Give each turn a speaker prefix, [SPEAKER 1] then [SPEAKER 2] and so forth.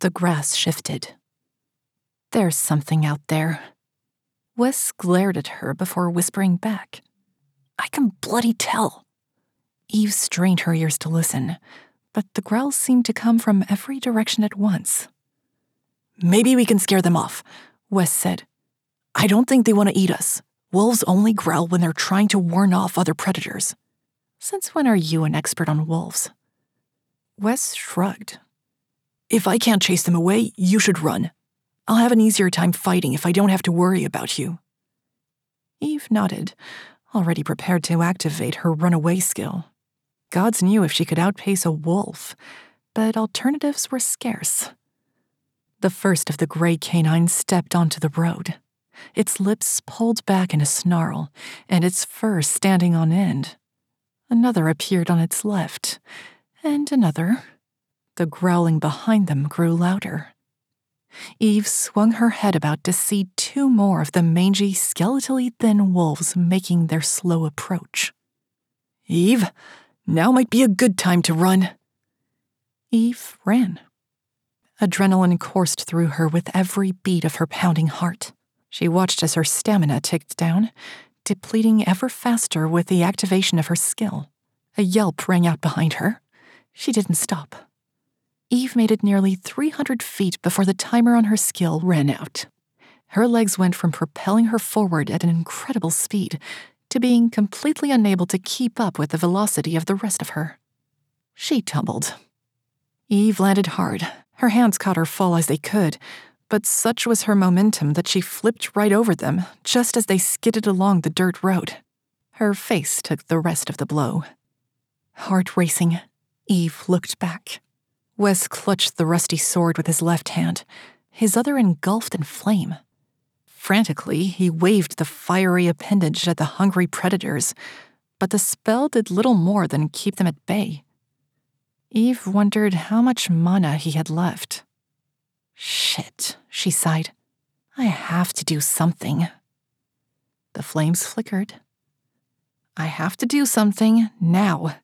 [SPEAKER 1] The grass shifted. "There's something out there." Wes glared at her before whispering back, "I can bloody tell." Eve strained her ears to listen, but the growls seemed to come from every direction at once. "Maybe we can scare them off," Wes said. "I don't think they want to eat us. Wolves only growl when they're trying to warn off other predators." "Since when are you an expert on wolves?" Wes shrugged. "If I can't chase them away, you should run. I'll have an easier time fighting if I don't have to worry about you." Eve nodded, already prepared to activate her runaway skill. Gods knew if she could outpace a wolf, but alternatives were scarce. The first of the gray canines stepped onto the road, its lips pulled back in a snarl, and its fur standing on end. Another appeared on its left, and another. The growling behind them grew louder. Eve swung her head about to see two more of the mangy, skeletally thin wolves making their slow approach. "Eve, now might be a good time to run." Eve ran. Adrenaline coursed through her with every beat of her pounding heart. She watched as her stamina ticked down, depleting ever faster with the activation of her skill. A yelp rang out behind her. She didn't stop. Eve made it nearly 300 feet before the timer on her skill ran out. Her legs went from propelling her forward at an incredible speed to being completely unable to keep up with the velocity of the rest of her. She tumbled. Eve landed hard. Her hands caught her fall as they could, but such was her momentum that she flipped right over them just as they skidded along the dirt road. Her face took the rest of the blow. Heart racing, Eve looked back. Wes clutched the rusty sword with his left hand, his other engulfed in flame. Frantically, he waved the fiery appendage at the hungry predators, but the spell did little more than keep them at bay. Eve wondered how much mana he had left. "Shit," she sighed. "I have to do something." The flames flickered. "I have to do something now."